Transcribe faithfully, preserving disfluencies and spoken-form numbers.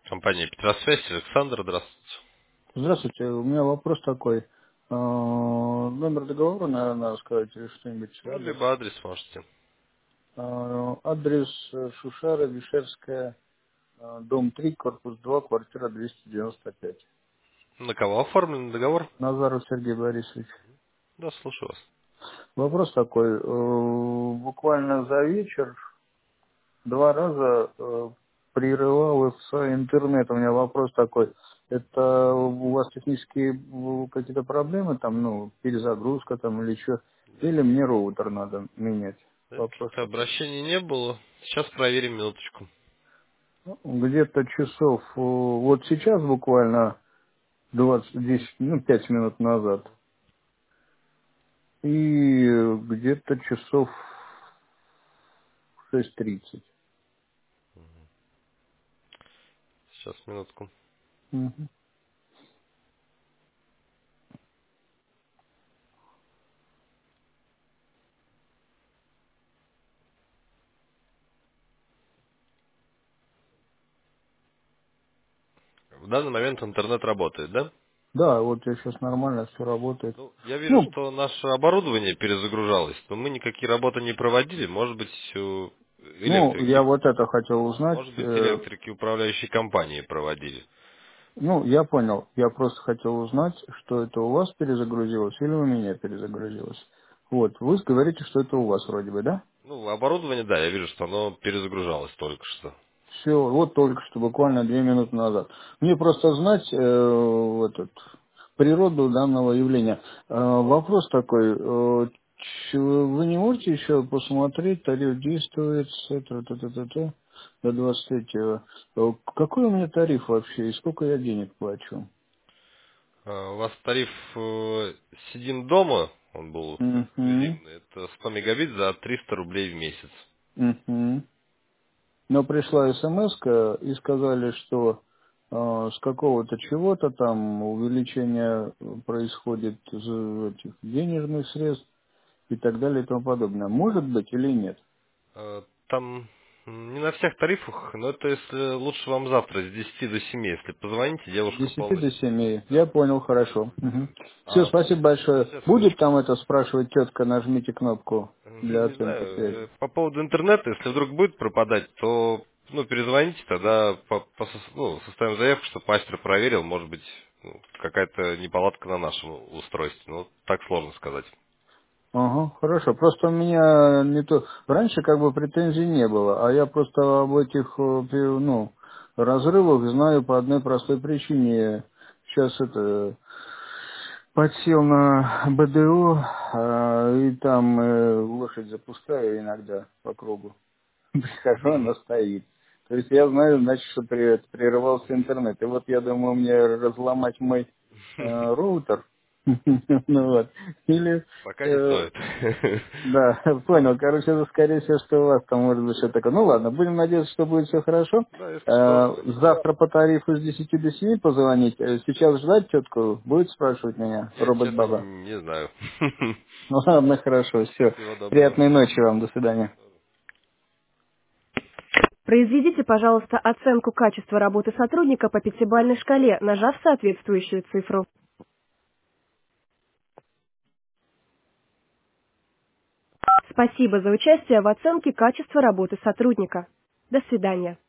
Компания Петросвязь, Александр, здравствуйте. Здравствуйте, у меня вопрос такой. А, Номер договора, наверное, надо сказать, или что-нибудь, Ну, адрес. либо адрес можете. А, Адрес э, Шушара, Вишерская, а, дом три, корпус два, квартира двести девяносто пять. На кого оформлен договор? Назаров Сергей Борисович. Да, слушаю вас. Вопрос такой. э, Буквально за вечер два раза э, прерывался интернет. У меня вопрос такой. Это у вас технические э, какие-то проблемы, там, ну, перезагрузка там или что? Или мне роутер надо менять? Да, Вопрос каких-то такой. обращений не было. Сейчас проверим минуточку. Ну, где-то часов, э, вот сейчас буквально двадцать десять, ну, пять минут назад. И э, где-то часов шесть тридцать. Сейчас, минутку. Мгм. В данный момент интернет работает, да? Да, вот сейчас нормально все работает. Ну, я вижу, Ну, что наше оборудование перезагружалось, но мы никакие работы не проводили. Может быть, у ну, я электрики, вот это хотел узнать. может быть, э, электрики управляющей компании проводили. Ну, я понял. Я просто хотел узнать, что это у вас перезагрузилось или у меня перезагрузилось. Вот, вы говорите, что это у вас вроде бы, да? Ну, оборудование, да, я вижу, что оно перезагружалось только что. Все, вот только что, буквально две минуты назад. Мне просто знать э, этот, природу данного явления. Э, вопрос такой. э, ч- вы не можете еще посмотреть, тариф действует с этого, та, та, та, та, до двадцать третьего. Э, Какой у меня тариф вообще и сколько я денег плачу? А, У вас тариф э, сидим дома, он был Угу. эксклюзивный, это сто мегабит за триста рублей в месяц. Угу. Но пришла смс и сказали, что э, с какого-то чего-то там увеличение происходит из этих денежных средств и так далее и тому подобное. Может быть или нет? Э, Там м, не на всех тарифах, но это если лучше вам завтра с десяти до семи, если позвоните, С девушка десяти до полностью. семи. Да. Я понял, хорошо. Все, А спасибо большое. сейчас, Будет минуточку. там это спрашивать тетка, нажмите кнопку для Не оценки знаю, связи. э, по поводу интернета, если вдруг будет пропадать, то ну, перезвоните, тогда по, по сос- ну, составим заявку, чтобы мастер проверил, может быть, ну, какая-то неполадка на нашем устройстве. Ну, так сложно сказать. Ага, хорошо. Просто у меня не то. Раньше как бы претензий не было, а я просто об этих э, пе- ну, разрывах знаю по одной простой причине. Сейчас это подсел на БДО, а, и там э, лошадь запускаю иногда по кругу. Прихожу, она стоит. То есть я знаю, значит, что при- прерывался интернет. И вот я думаю, мне разломать мой э, роутер. Ну вот. Или Пока не э, стоит. да, понял. Короче, это скорее всего, что у вас там может быть что-то такое. Ну ладно, будем надеяться, что будет все хорошо. Да, если что, Э, звоните. Завтра по тарифу с десяти до семи позвонить. Э, Сейчас ждать тетку будет спрашивать меня, Я, честно, робот-баба. не знаю. Ну ладно, хорошо, все. Всего доброго. Приятной ночи вам, до свидания. Произведите, пожалуйста, оценку качества работы сотрудника по пятибалльной шкале, нажав соответствующую цифру. Спасибо за участие в оценке качества работы сотрудника. До свидания.